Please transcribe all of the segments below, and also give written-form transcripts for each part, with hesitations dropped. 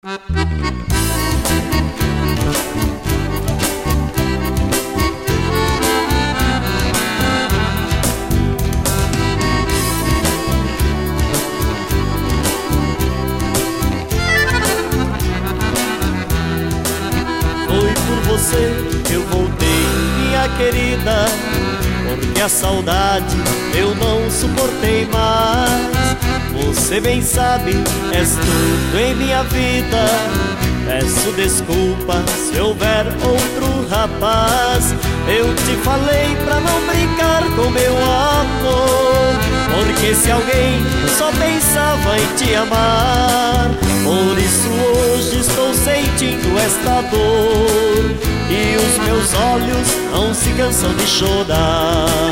Foi por você que eu voltei, minha querida, porque a saudade eu não suportei mais. Você bem sabe, és tudo em minha vida. Peço desculpa se houver outro rapaz. Eu te falei pra não brincar com meu amor, porque se alguém só pensava em te amar. Por isso hoje estou sentindo esta dor, e os meus olhos não se cansam de chorar.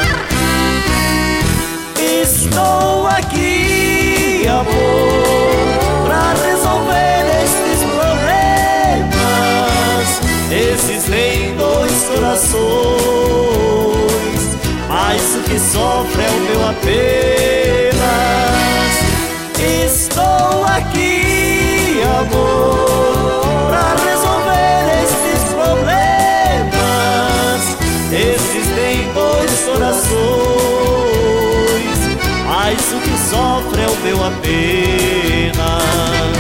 Estou aqui, amor, pra resolver estes problemas. Existem dois corações, mas o que sofre é o meu apenas. Estou aqui, amor, pra resolver estes problemas. Existem dois corações, mas o que sofre é o meu apenas.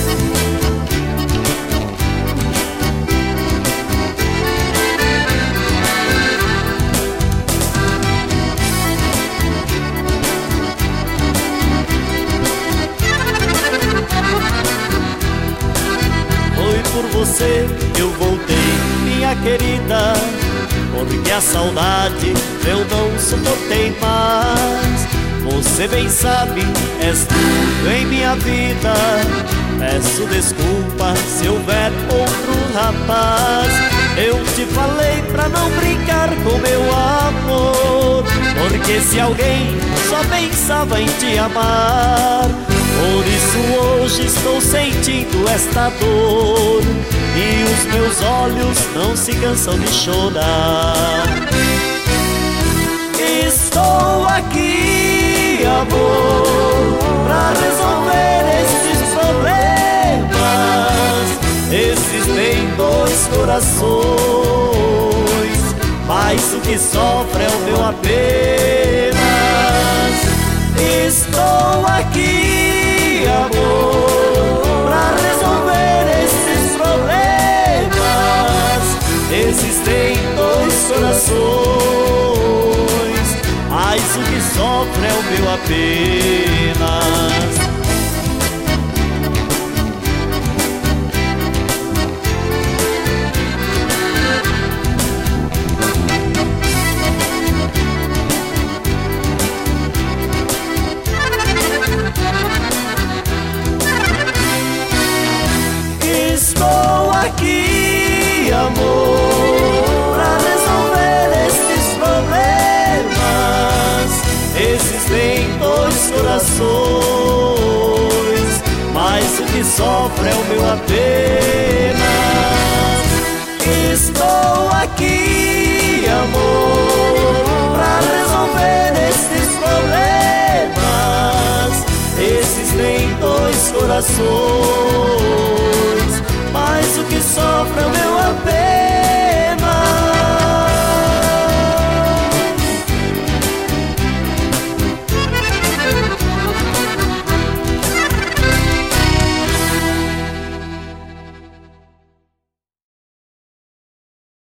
Foi por você que eu voltei, minha querida, porque a saudade eu não suportei mais. Você bem sabe, és tudo em minha vida. Peço desculpa se houver outro rapaz. Eu te falei pra não brincar com meu amor, porque se alguém só pensava em te amar. Por isso hoje estou sentindo esta dor, e os meus olhos não se cansam de chorar. Estou aqui, amor, pra resolver estes problemas. Existem dois corações, mas o que sofre é o meu apenas. Estou aqui, amor, pra resolver estes problemas. Existem dois corações, mas o que sofre é o meu apenas. Estou aqui, amor, pra resolver estes problemas. Existem dois corações, mas o que sofre é o meu apenas. Estou aqui, amor, pra resolver estes problemas. Existem dois corações,